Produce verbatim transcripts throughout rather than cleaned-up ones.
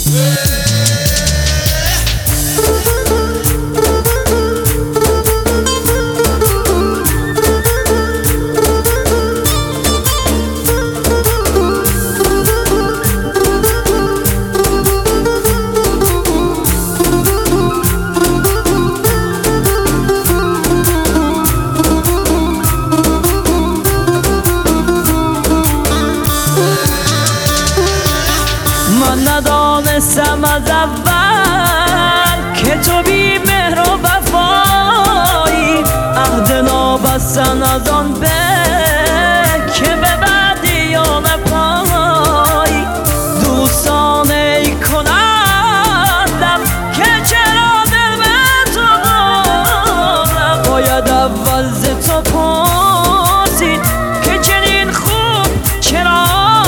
من ندانستم از اول که تو بی مهر و وفایی، عهد نابستن از آن به که به بعدی آن پایی. دوستانه کنندم که چرا دل به تو دادم، باید اول ز تو پرسید که چنین خوب چرا.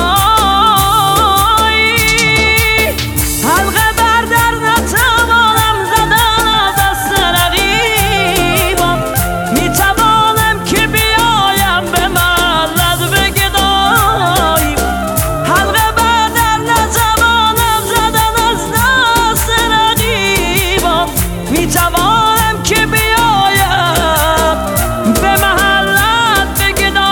میتوانم که بیایم به محلت بگدایی.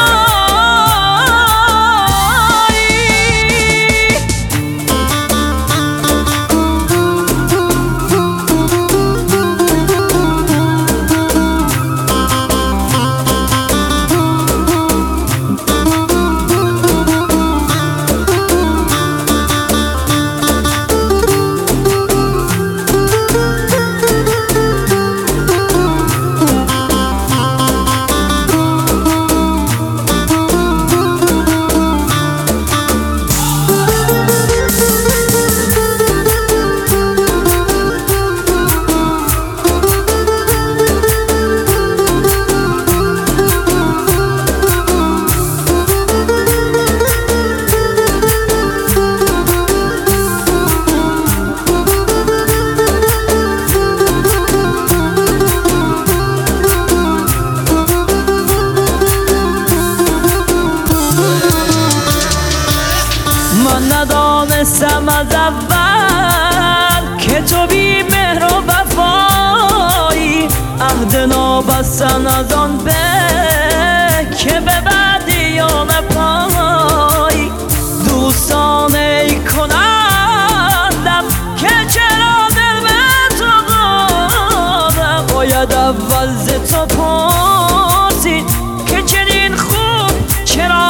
من ندانستم از اول که تو بی مهر و وفایی، عهد نابستن از آن به که به بعدی آن پایی. دوستانه کنندم که چرا دل به تو دادم، باید اول ز تو پرسید که چنین خوب چرا.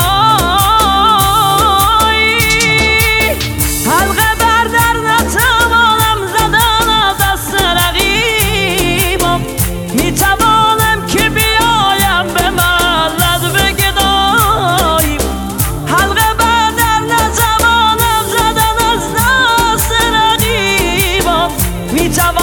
میتوانم که بیایم به محلت بگدایی، حلقه بر در نتوانم زدن از دست رقیبم. میتوانم